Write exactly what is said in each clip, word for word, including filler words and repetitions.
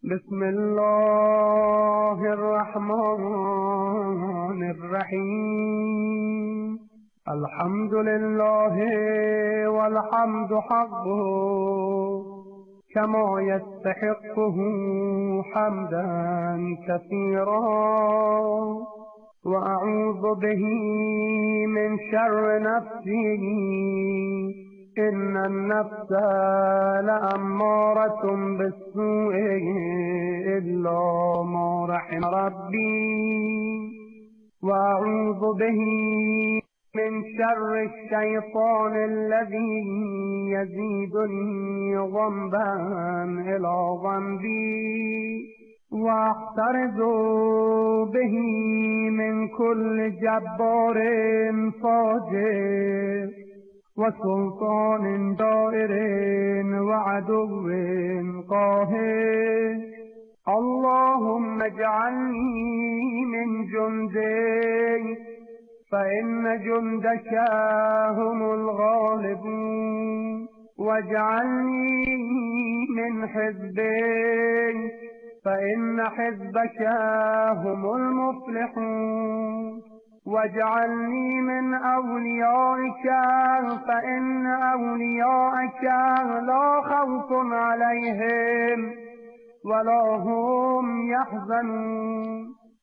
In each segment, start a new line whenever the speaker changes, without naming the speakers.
بسم الله الرحمن الرحیم. الحمد لله والحمد حقه كما يستحقه حمدا كثيرا، وأعوذ به من شر نفسي إن النفس لأمارة بالسوء إلا ما رحم ربي، وأعوذ به من شر الشيطان الذي يزيدني ذنبا إلى ذنبي، واحترز به من كل جبار فاجر وسلطان جائر وعدو قاهر. اللهم اجعلني من جندك فإن جندك هم الغالبون، واجعلني من حزبك فإن حزبك هم المفلحون، واجعلني من أوليائك فإن أوليائك لا خوف عليهم ولا هم يحزنون.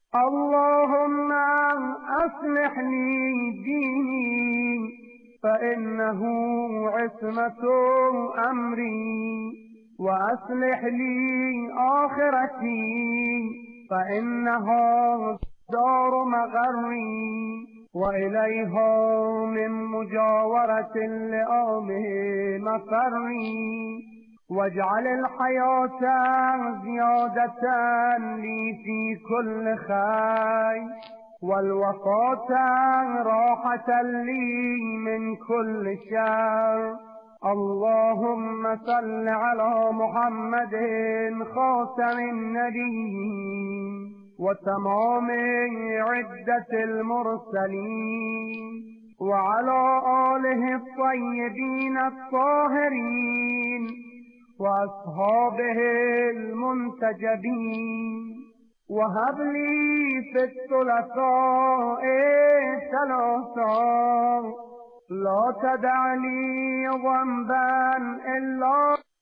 اللهم أصلح لي ديني فإنه عصمة أمري، وأصلح لي آخرتي فإنها دار مغري، وإليها من مجاورة اللئام مفري، واجعل الحياة زيادة لي في كل خير، والوفاة راحة لي من كل شر. اللهم صل على محمد خاتم النبيين وتمام عدة المرسلين، وعلى آله الطيبين الطاهرين وأصحابه المنتجبين. وهب لي في الثلاثاء ثلاثا لا تدع لي ذنبا إلا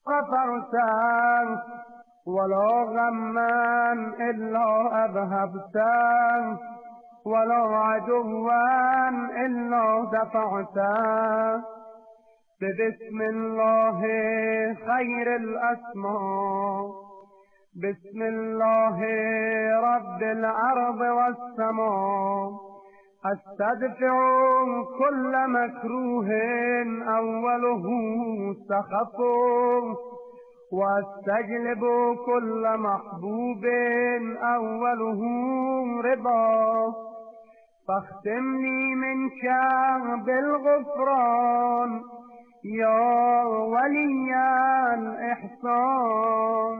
غفرته، ولا غما إلا أذهبته، ولا عدوا إلا دفعته. بسم الله خير الأسماء، بسم الله رب الأرض والسماء، استدفع كل مكروه أوله سخط، واستجلب كل محبوب أوله رضا، فاختم لي منك بالغفران يا ولي الإحسان.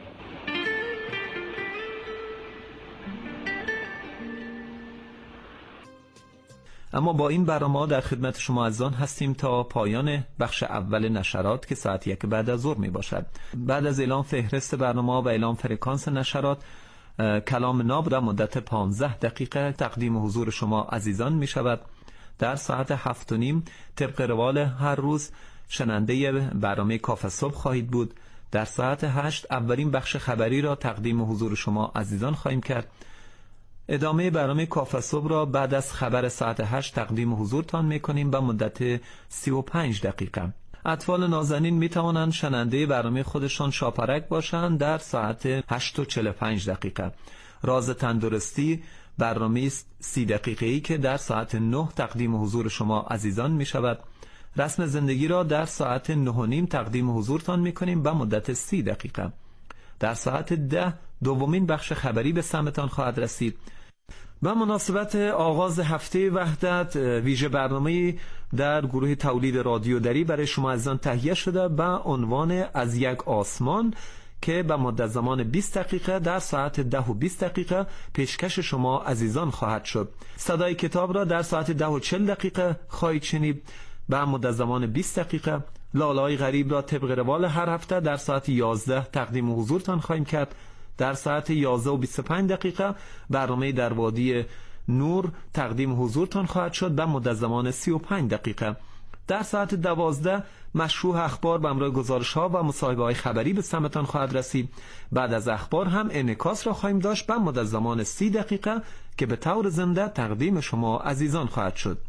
اما با این برنامه در خدمت شما عزیزان هستیم تا پایان بخش اول نشرات که ساعت یک بعد از ظهر می باشد. بعد از اعلام فهرست برنامه و اعلام فرکانس نشرات، کلام ناب در مدت پانزده دقیقه تقدیم حضور شما عزیزان می شود. در ساعت هفت و نیم طبق روال هر روز شننده برنامه کافه صبح خواهید بود. در ساعت هشت اولین بخش خبری را تقدیم حضور شما عزیزان خواهیم کرد. ادامه برنامه کافه صبح را بعد از خبر ساعت هشت تقدیم حضورتان میکنیم به مدت سی و پنج دقیقه. اطفال نازنین می توانند شننده برنامه خودشان شاپرک باشند در ساعت هشت و چهل و پنج دقیقه. راز تندرستی برنامه سی دقیقه‌ای که در ساعت نه تقدیم حضور شما عزیزان می شود. رسم زندگی را در ساعت نه و نیم تقدیم حضورتان می کنیم به مدت سی دقیقه. در ساعت ده دومین بخش خبری به سمتان خواهد رسید. به مناسبت آغاز هفته وحدت ویژه برنامه در گروه تولید رادیو دری برای شما عزیزان تهیه شده به عنوان از یک آسمان که به مدت زمان بیست دقیقه در ساعت ده و بیست دقیقه پیشکش شما عزیزان خواهد شد. صدای کتاب را در ساعت ده و چهل دقیقه خواهید شنید به مدت زمان بیست دقیقه. لالای غریب را طبق روال هر هفته در ساعت یازده تقدیم حضورتان خواهیم کرد. در ساعت یازده و بیست و پنج دقیقه برنامه در وادی نور تقدیم حضورتان خواهد شد به مدت زمان سی و پنج دقیقه. در ساعت دوازده مشروح اخبار به همراه گزارش‌ها و مصاحبه‌های خبری به سمتان خواهد رسید. بعد از اخبار هم انعکاس را خواهیم داشت به مدت زمان سی دقیقه که به طور زنده تقدیم شما عزیزان خواهد شد.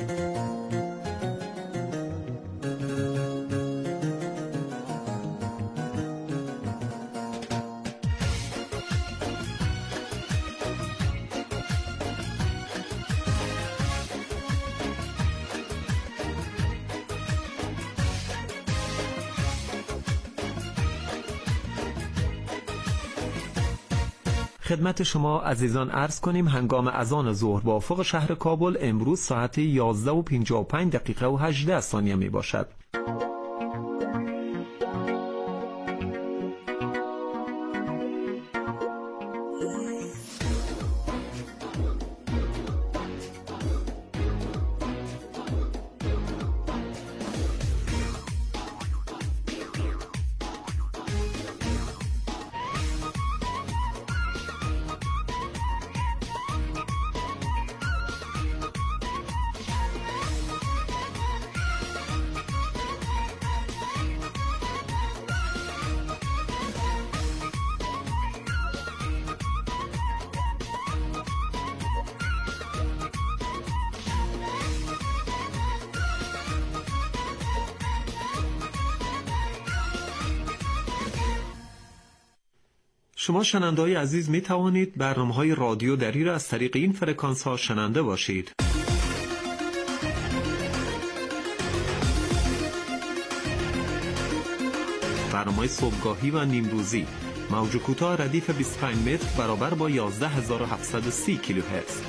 خدمت شما عزیزان عرض کنیم هنگام اذان ظهر با افق شهر کابل امروز ساعت یازده و پنجاه و پنج دقیقه و هجده ثانیه می باشد. شما شنونده‌های عزیز می توانید برنامه‌های رادیو دری را از طریق این فرکانس ها شنونده باشید. برنامه صبحگاهی و نیمروزی موج کوتاه ردیف بیست و پنج متر برابر با یازده هزار و هفتصد و سی کیلوهرتز.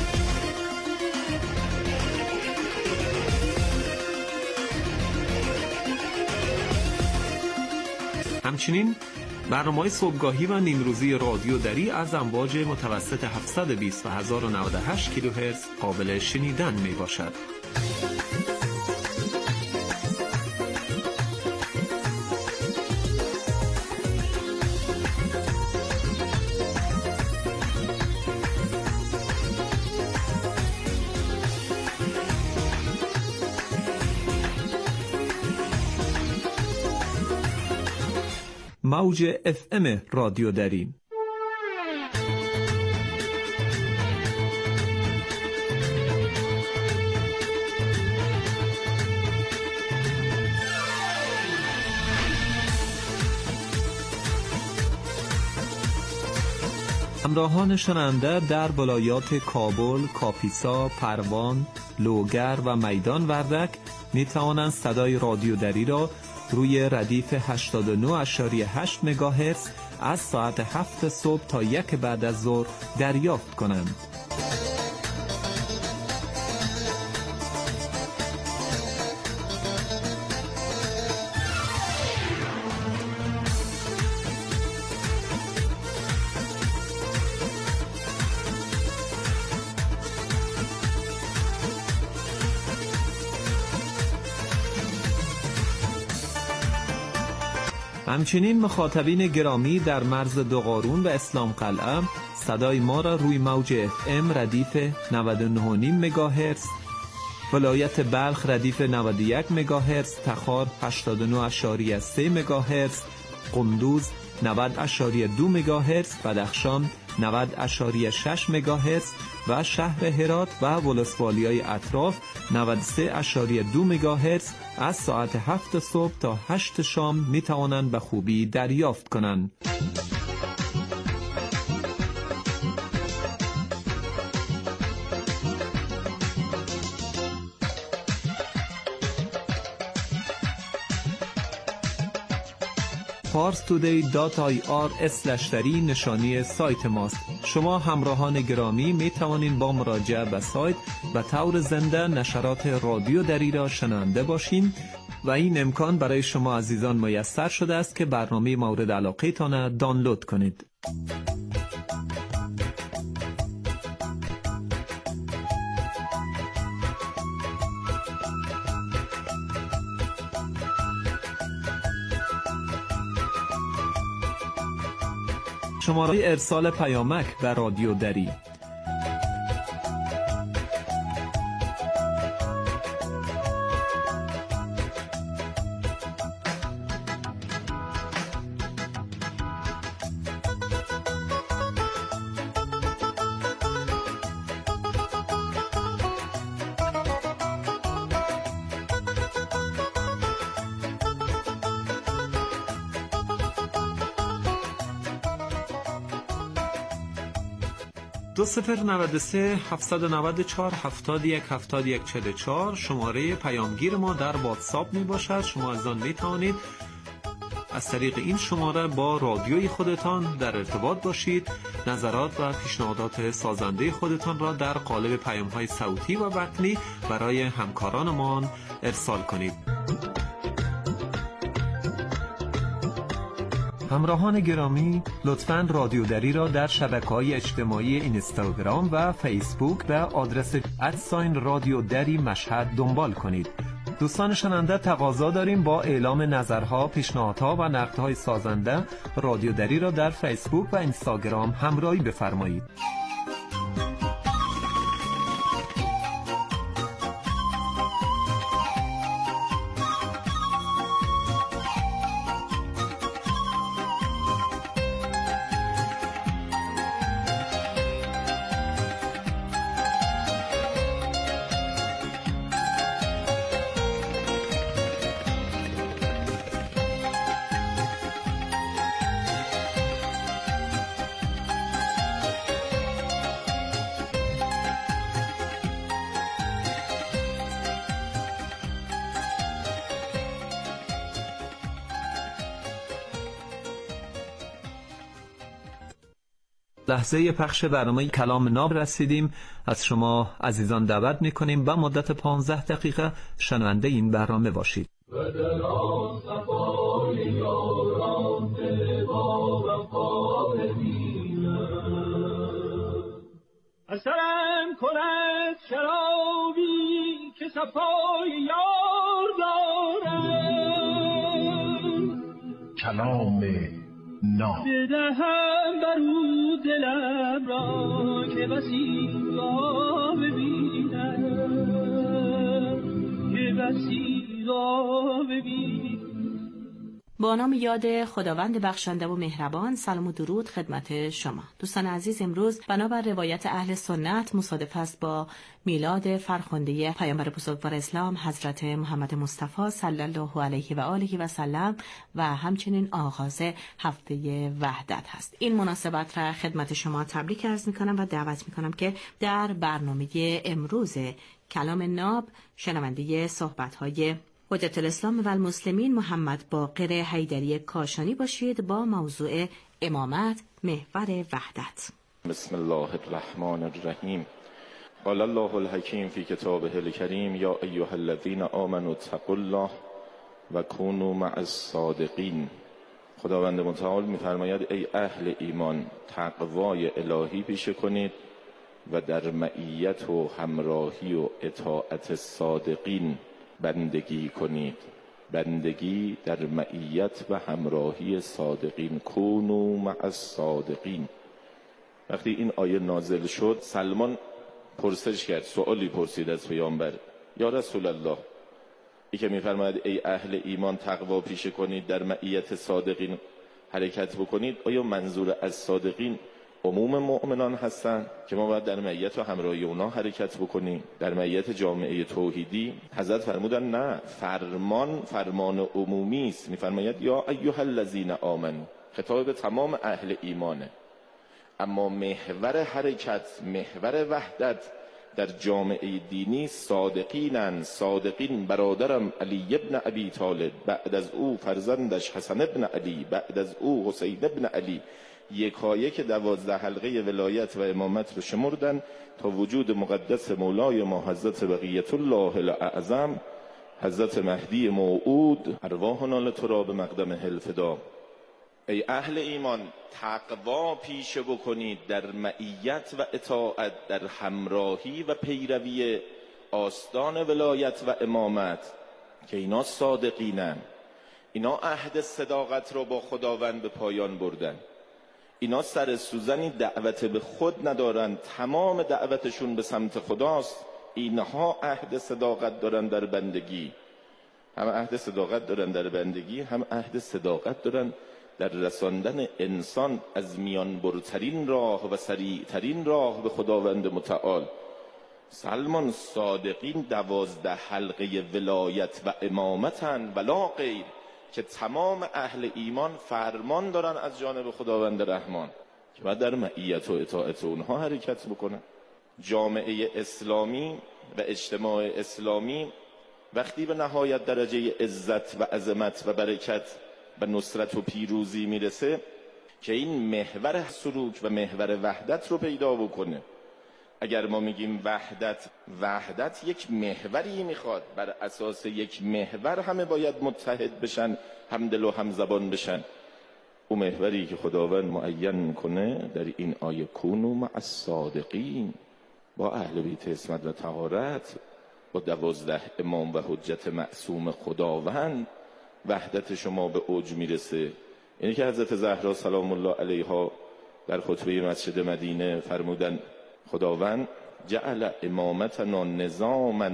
همچنین برنامه‌های صبحگاهی و نیمروزی رادیو دری از امواج متوسط هفتصد و بیست و هزار و نود و هشت کیلوهرتز قابل شنیدن می باشد. موج اف ام رادیو دری. همراهان شنونده در ولایات کابل، کاپیسا، پروان، لوگر و میدان وردک می توانند صدای رادیو دری را روی ردیف هشتاد و نه و هشت مگاهرتز از ساعت هفت صبح تا یک بعد از ظهر دریافت کنند. همچنین مخاطبین گرامی در مرز دوقارون و اسلام قلعه صدای ما را روی موج اف ام ردیف نود و نه و نیم مگاهرتز، ولایت بلخ ردیف نود و یک مگاهرتز، تخار هشتاد و نه و سه مگاهرتز، قندوز نود و دو مگاهرتز، بدخشان نود و شش مگاهرتز و شهر هرات و ولسوالیای اطراف نود و سه و دو مگاهرتز از ساعت هفت صبح تا هشت شام می توانند به خوبی دریافت کنند. پارس تودی دات آی آر اسلش دری نشانی سایت ماست. شما همراهان گرامی می توانید با مراجعه به سایت و طور زنده نشرات رادیو دری را شنونده باشین و این امکان برای شما عزیزان میسر شده است که برنامه مورد علاقه تان دانلود کنید. شماره ارسال پیامک به رادیو دری دو صفر نود و سه هفتصد و نود و چهار هفتاد و یک هفتاد و یک چهل و چهار شماره پیامگیر ما در واتساپ می باشد. شما از آن می توانید از طریق این شماره با رادیوی خودتان در ارتباط باشید، نظرات و پیشنهادات سازنده خودتان را در قالب پیام‌های صوتی و متنی برای همکارانمان ارسال کنید. همراهان گرامی، لطفاً رادیو دری را در شبکه‌های اجتماعی اینستاگرام و فیسبوک به آدرس ادساین رادیو دری مشهد دنبال کنید. دوستان شنونده، تقاضا داریم با اعلام نظرها، پیشنهادها و نقدهای سازنده رادیو دری را در فیسبوک و اینستاگرام همراهی بفرمایید. لحظه پخش برنامه کلام ناب رسیدیم. از شما عزیزان دعوت می‌کنیم با مدت پانزده دقیقه شنونده این برنامه باشید.
اثرم کند شرابی که صفای یار دارم،
کلام ناب
بدهم برو دلم را که بسی را ببینم، که بسی را ببینم.
با نام یاد خداوند بخشنده و مهربان، سلام و درود خدمت شما دوستان عزیز. امروز بنابر روایت اهل سنت مصادف است با میلاد فرخنده پیامبر بزرگوار اسلام حضرت محمد مصطفی صلی الله علیه و آله و سلم و همچنین آغاز هفته وحدت هست. این مناسبت را خدمت شما تبریک عرض می‌کنم و دعوت می‌کنم که در برنامه امروز کلام ناب شنونده صحبت‌های حجت الاسلام و المسلمین محمد باقر حیدری کاشانی باشید با موضوع امامت محور وحدت.
بسم الله الرحمن الرحیم. قال الله الحکیم فی کتابه الکریم یا ایها الذین آمنوا اتقوا الله و کونوا مع الصادقین. خداوند متعال می‌فرماید ای اهل ایمان، تقوای الهی پیشه کنید و در معیت و همراهی و اطاعت صادقین بندگی کنید. بندگی در معیت و همراهی صادقین. کونوا مع الصادقین. وقتی این آیه نازل شد، سلمان پرسش کرد، سوالی پرسید از پیامبر، یا رسول الله، ای که می‌فرماید ای اهل ایمان تقوا پیشه کنید در معیت صادقین حرکت بکنید، آیا منظور از صادقین عموم مؤمنان هستند که ما باید در معیت و همراهی اونا حرکت بکنیم؟ در معیت جامعه توحیدی؟ حضرت فرمودن نه، فرمان فرمان عمومی است. می‌فرماید یا ایها الذین آمنوا، خطاب به تمام اهل ایمانه، اما محور حرکت، محور وحدت در جامعه دینی صادقینن. صادقین برادرم علی ابن ابی طالب، بعد از او فرزندش حسن ابن علی، بعد از او حسین ابن علی، یکایی که دوازده حلقه ولایت و امامت رو شمردن تا وجود مقدس مولای ما حضرت بقیت الله الاعظم، حضرت مهدی موعود، ارواحنا لتراب مقدم الفدا. ای اهل ایمان، تقوا پیشه بکنید در معیت و اطاعت، در همراهی و پیروی آستان ولایت و امامت که اینا صادقینن. اینا عهد صداقت رو با خداوند به پایان بردن. اینا سر سوزنی دعوت به خود ندارن، تمام دعوتشون به سمت خداست. اینها عهد صداقت دارن در بندگی، هم عهد صداقت دارن در بندگی، هم عهد صداقت دارن در رساندن انسان از میان برترین راه و سریعترین راه به خداوند متعال. سلمان، صادقین دوازده حلقه ولایت و امامتن ولا غیر، که تمام اهل ایمان فرمان دارن از جانب خداوند رحمان که باید در معیت و اطاعت اونها حرکت بکنن. جامعه اسلامی و اجتماع اسلامی وقتی به نهایت درجه عزت و عظمت و برکت و نصرت و پیروزی میرسه که این محور سلوک و محور وحدت رو پیدا بکنه. اگر ما میگیم وحدت، وحدت یک محوری میخواد، بر اساس یک محور همه باید متحد بشن، همدل و همزبان بشن. اون محوری که خداوند معین میکنه در این آیه کونوا مع الصادقین، با اهل بیت عصمت و طهارت، با دوازده امام و حجت معصوم خداوند وحدت شما به اوج میرسه. یعنی که حضرت زهرا سلام الله علیها در خطبه مسجد مدینه فرمودن خداوند جعل امامتنا نظاما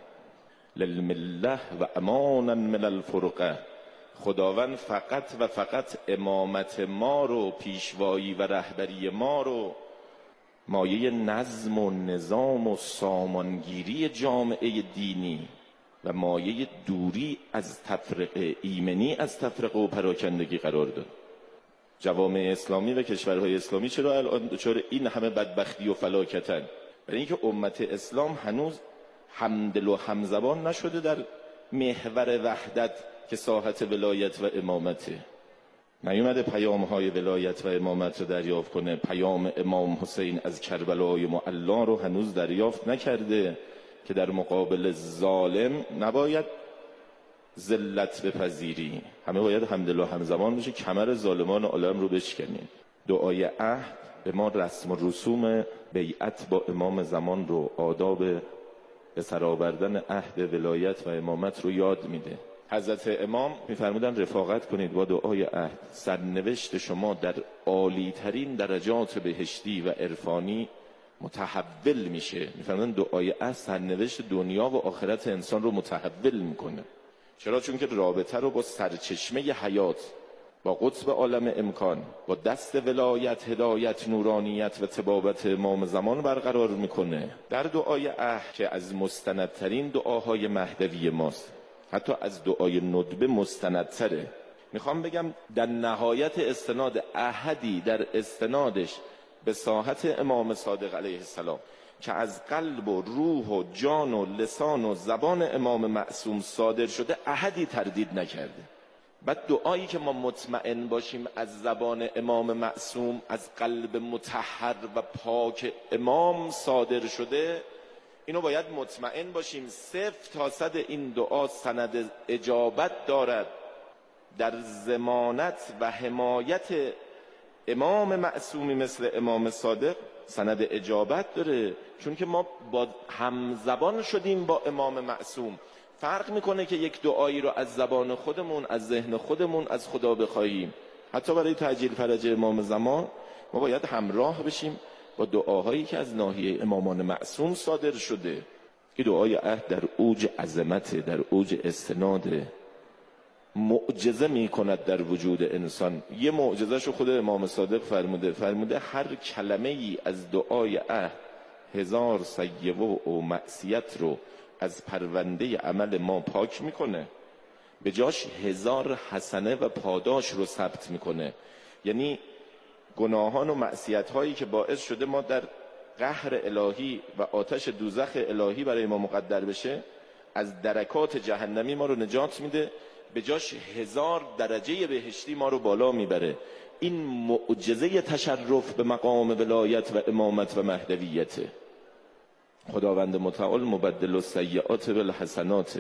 للمله و امانا من الفرقه. خداوند فقط و فقط امامت ما رو، پیشوایی و رهبری ما رو مایه نظم و نظام و سامانگیری جامعه دینی و مایه دوری از تفرقه ایمنی، از تفرقه و پراکندگی قرار داد. جوامع اسلامی و کشورهای اسلامی چرا الان دچار این همه بدبختی و فلاکتن؟ برای اینکه امت اسلام هنوز همدل و همزبان نشده در محور وحدت که ساحت ولایت و امامته. نیومده پیام‌های ولایت و امامت رو دریافت کنه. پیام امام حسین از کربلای معلا رو هنوز دریافت نکرده که در مقابل ظالم نباید ذلت بپذیری، همه باید همدل و همزمان بشه، کمر ظالمان عالم رو بشکنیم. دعای عهد به ما رسم و رسوم بیعت با امام زمان رو، آداب به سرآوردن عهد ولایت و امامت رو یاد میده. حضرت امام میفرمودن رفاقت کنید با دعای عهد، سرنوشت شما در عالی ترین درجات بهشتی و عرفانی متحول میشه. میفرمودن دعای عهد سرنوشت دنیا و آخرت انسان رو متحول میکنه. چرا؟ چون که رابطه رو با سرچشمه حیات، با قطب عالم امکان، با دست ولایت، هدایت، نورانیت و طبابت امام زمان برقرار میکنه. در دعای عهد که از مستندترین دعاهای مهدوی ماست، حتی از دعای ندبه مستندتره، میخوام بگم در نهایت استناد عهدی در استنادش به ساحت امام صادق علیه السلام که از قلب و روح و جان و لسان و زبان امام معصوم صادر شده، عهدی تردید نکرده. بعد دعایی که ما مطمئن باشیم از زبان امام معصوم، از قلب مطهر و پاک امام صادر شده، اینو باید مطمئن باشیم صفر تا صد این دعا سند اجابت دارد. در ضمانت و حمایت امام معصومی مثل امام صادق سند اجابت داره، چون که ما با همزبان شدیم با امام معصوم. فرق میکنه که یک دعایی رو از زبان خودمون، از ذهن خودمون از خدا بخواهیم. حتی برای تعجیل فرج امام زمان ما باید همراه بشیم با دعاهایی که از ناحیه امامان معصوم صادر شده. این دعای عهد در اوج عظمت، در اوج استناد، معجزه میکند در وجود انسان. یه معجزهش رو خود امام صادق فرموده، فرموده هر کلمه ای از دعای عهد هزار سیئه و معصیت رو از پرونده عمل ما پاک میکنه، به جاش هزار حسنه و پاداش رو ثبت میکنه. یعنی گناهان و معصیت هایی که باعث شده ما در قهر الهی و آتش دوزخ الهی برای ما مقدر بشه، از درکات جهنمی ما رو نجات میده، به جاش هزار درجه بهشتی ما رو بالا میبره. این معجزه تشرف به مقام ولایت و امامت و مهدویته. خداوند متعال مبدل السیئات بالحسنات،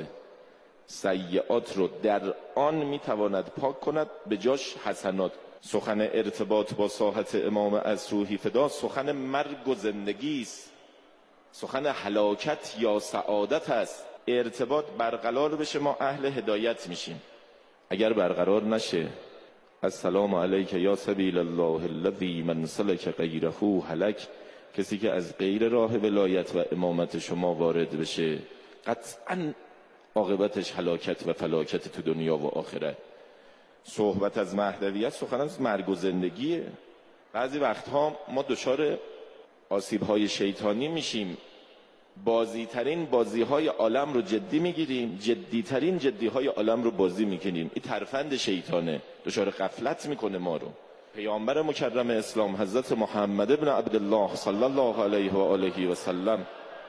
سیئات رو در آن میتواند پاک کند، به جاش حسنات. سخن ارتباط با ساحت امام از روحی فدا سخن مرگ و زندگی است، سخن هلاکت یا سعادت است. ارتباط برقرار بشه ما اهل هدایت میشیم، اگر برقرار نشه السلام علیک یا سبیل الله الذی من سلک غیره هلک. کسی که از غیر راه ولایت و امامت شما وارد بشه قطعاً عاقبتش هلاکت و فلاکت تو دنیا و آخرت. صحبت از مهدویت سخن از مرگ و زندگیه. بعضی وقتها ما دچار آسیب‌های شیطانی میشیم، بازیترین بازی‌های عالم رو جدی میگیریم، جدیترین جدی‌های عالم رو بازی میکنیم. این ترفند شیطانه، دچار غفلت میکنه ما رو. پیامبر مکرم اسلام حضرت محمد ابن عبدالله صلی الله علیه و آله و سلم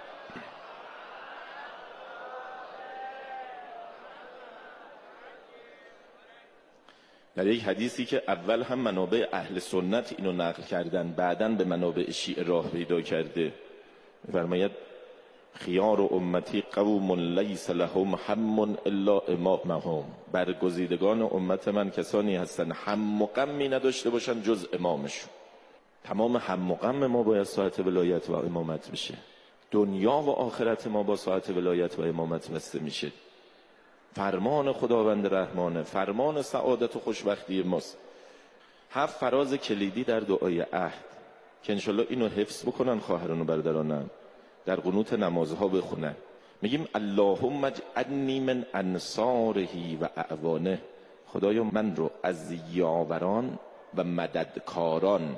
در یک حدیثی که اول هم منابع اهل سنت اینو نقل کردن، بعداً به منابع شیعه راه پیدا کرده، فرماید خیار و امتی قوم لیس لهم هم الا امامهم. برگزیدگان امت من کسانی هستن هم و غمی نداشته باشن جز امامشون. تمام هم و غم ما باید ساعت ولایت و امامت بشه. دنیا و آخرت ما با ساعت ولایت و امامت بسته میشه. فرمان خداوند رحمانه، فرمان سعادت و خوشبختی ماست. هفت فراز کلیدی در دعای عهد که انشالله اینو حفظ بکنن خواهران و برادرانم، در قنوت نمازها بخونن. میگیم اللهم اجعلنی من انصاره و اعوانه. خدایا من رو از یاوران و مددکاران،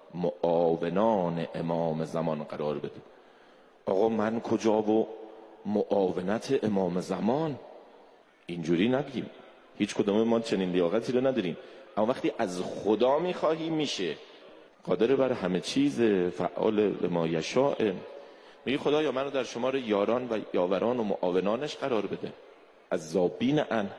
معاونان امام زمان قرار بده. آقا من کجا و معاونت امام زمان؟ اینجوری نگیم، هیچ کدوم ما چنین لیاقتی رو نداریم. اما وقتی از خدا میخواهی میشه، قادر بر همه چیز، فعال لما یشاء. میگه خدایا منو در شمار یاران و یاوران و معاونانش قرار بده. از ذابین ان،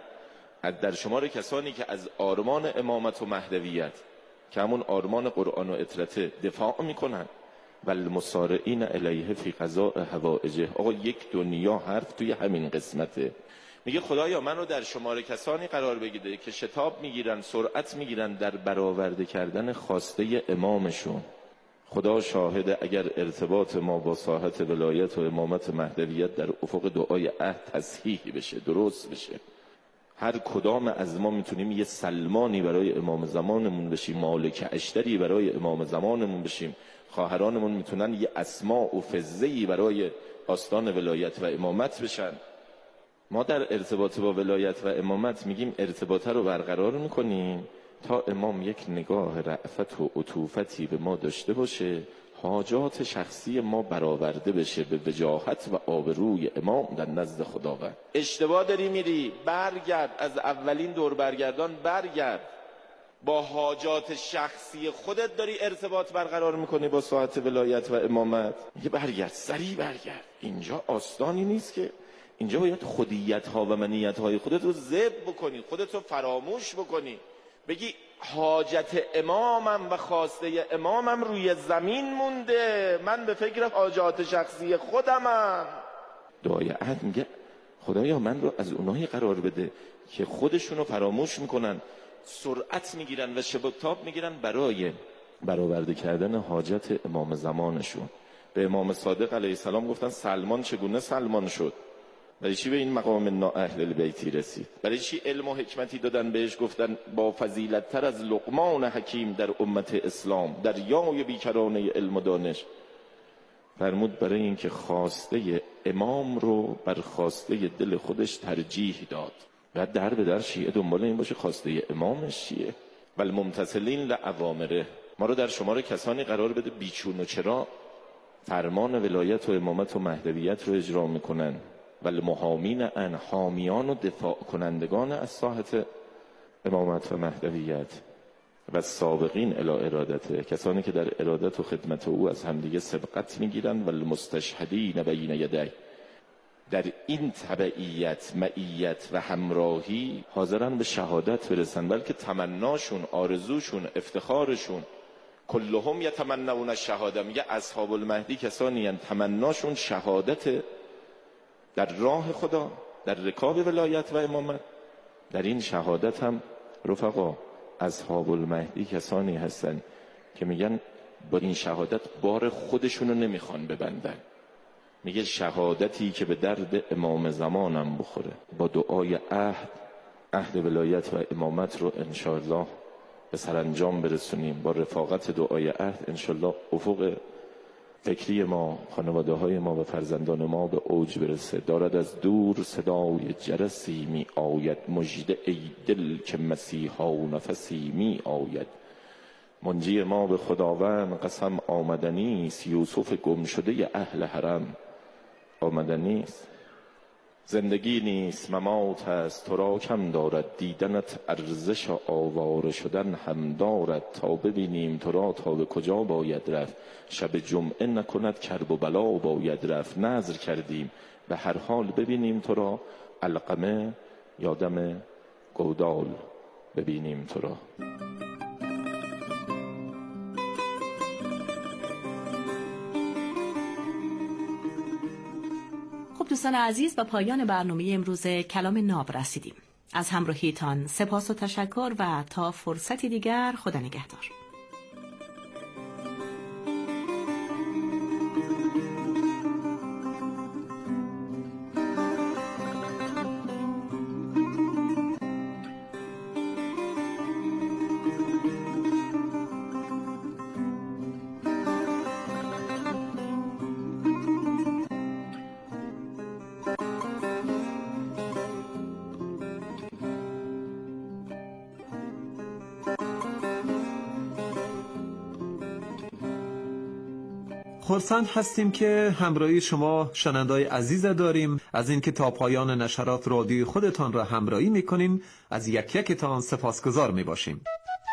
در شمار کسانی که از آرمان امامت و مهدویت که همون آرمان قرآن و اطرته دفاع میکنن، و المسارعین الیه فی قضاء حوائجه. آقا یک دنیا حرف توی همین قسمته. میگه خدایا منو در شمار کسانی قرار بگیره که شتاب میگیرن، سرعت میگیرن در برآورده کردن خواسته امامشون. خدا شاهده اگر ارتباط ما با ساحت ولایت و امامت مهدویت در افق دعای عهد تصحیح بشه، درست بشه، هر کدام از ما میتونیم یه سلمانی برای امام زمانمون بشیم، مالک اشتری برای امام زمانمون بشیم. خواهرانمون میتونن یه اسماء و فزه‌ای برای آستان ولایت و امامت بشن. ما در ارتباط با ولایت و امامت میگیم ارتباط رو برقرار میکنیم تا امام یک نگاه رأفت و عطوفتی به ما داشته باشه، حاجات شخصی ما برآورده بشه به وجاهت و آبروی امام در نزد خداوند. اشتباه داری میری، برگرد، از اولین دور برگردان برگرد. با حاجات شخصی خودت داری ارتباط برقرار میکنی با ساعت ولایت و امامت، میگه برگرد، سریع برگرد. اینجا آستانی نیست که اینجا باید خودیت ها و منیت های خودت رو ذبح بکنی، خودت رو فراموش بکنی، بگی حاجت امامم و خواسته امامم روی زمین مونده، من به فکر حاجات شخصی خودمم. دعای عهد میگه خدایا من رو از اونایی قرار بده که خودشونو فراموش میکنن، سرعت میگیرن و شبتاب میگیرن برای برآورده کردن حاجت امام زمانشون. به امام صادق علیه السلام گفتن سلمان چگونه سلمان شد؟ برای چی به این مقام نا اهل البیتی رسید؟ برای چی علم و حکمتی دادن بهش گفتن با فضیلت تر از لقمان حکیم در امت اسلام، دریای بیکرانه علم و دانش؟ فرمود برای اینکه خواسته امام رو بر خواسته دل خودش ترجیح داد. بعد در به در شیعه دنبال این باشه خواسته امامش چیه. بل ممتثلین لأوامره. ما رو در شمار کسانی قرار بده بیچون و چرا فرمان ولایت و امامت و مهدویت رو اجرا میکنن، ولی محامین ان، حامیان و دفاع کنندگان از ساحت امامت و مهدویت، و سابقین الی ارادته، کسانی که در ارادت و خدمت او از همدیگه سبقت میگیرن، و المستشهدین بین یدی، در این تبعیت، معیت و همراهی حاضرن به شهادت برسن، بلکه تمناشون، آرزوشون، افتخارشون کلهم یتمنون الشهاده. میگه اصحاب المهدی کسانی ان تمناشون شهادت در راه خدا، در رکاب ولایت و امامت. در این شهادت هم رفقا اصحاب المهدی کسانی هستن که میگن با این شهادت بار خودشونو نمیخوان ببندن. میگه شهادتی که به درد امام زمانم بخوره، با دعای عهد، عهد ولایت و امامت رو انشاءالله به سرانجام برسونیم. با رفاقت دعای عهد انشالله افق فکری ما، خانواده های ما و فرزندان ما به اوج برسه. دارد از دور صدای جرسی می آید، مژده ای دل که مسیحا نفسی می آید. منجی ما به خداوند قسم آمدنی است، یوسف گم شده اهل حرم آمدنی است. زندگی نیست ممات است، تو را کم دارد دیدنت ارزش آواره شدن هم دارد. تا ببینیم تو را تا به کجا باید رفت، شب جمعه نکند کرب و بلا باید رفت. نذر کردیم به هر حال ببینیم تو را، علقمه یادم گودال ببینیم تو را.
دوستان عزیز، به پایان برنامه امروز کلام ناب رسیدیم. از همراهیتان سپاس و تشکر و تا فرصتی دیگر خدا نگهدار.
خرسند هستیم که همراهی شما شنوندای عزیز داریم. از اینکه تا پایان نشرات رادیوی خودتان را همراهی میکنین از یک یکتان سپاسگزار میباشیم.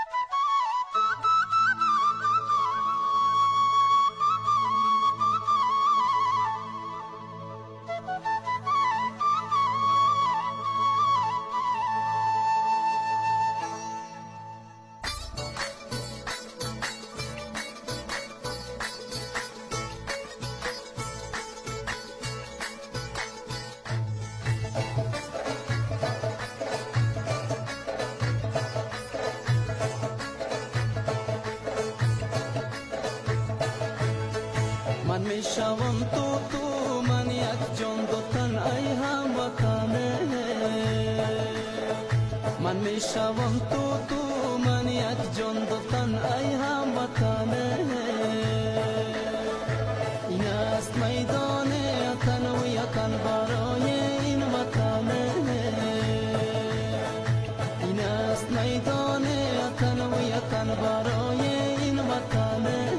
من میشوم تو تو من یک جان دو تن ای هموطنه. من میشوم تو تو من یک جان دو تن ای هموطنه. این است میدان تن و یکن برای این وطنه. این است میدان تن و یکن برای این وطنه.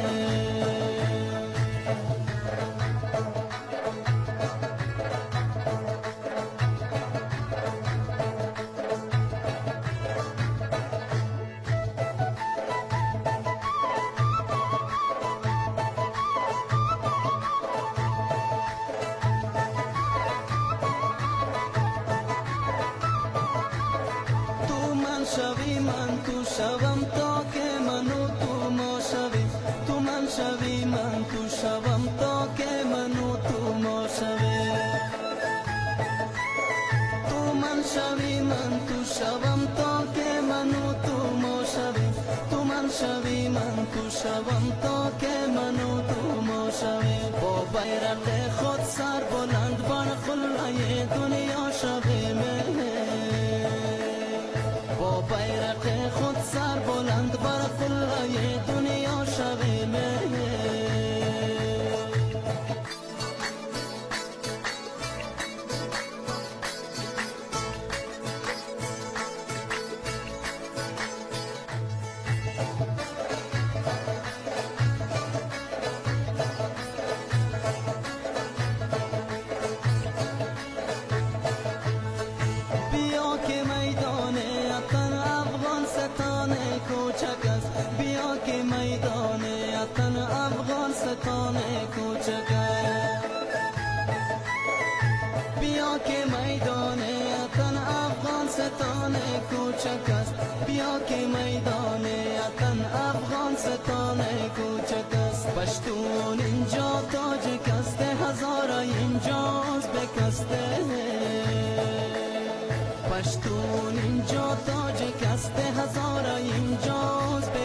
شوی من تو شوم تا که منو تو ما شوی. تو من شوی من تو شوم تا که منو تو ما شوی. تو من شوی من تو شوم تا که منو تو ما شوی. تو من شوی من تو شوم تا که منو تو ما شوی. با بیرق خود سر بلند بر خلای دنیا شوی من. با بیرق خود سر بلند بر قلعه دنیا شویم. بیا که میدان اتن افغان ستان کوچک است. بیا که میدان اتن افغان ستان کوچک است. بیا که میدان اتن افغان ستان کوچک است. بیا که میدان اتن افغان ستان کوچک است. پشتون اینجا تاجک است، هزارا اینجا ازبک است. پشتون اینجا تاجک است، هزارا اینجا ازبک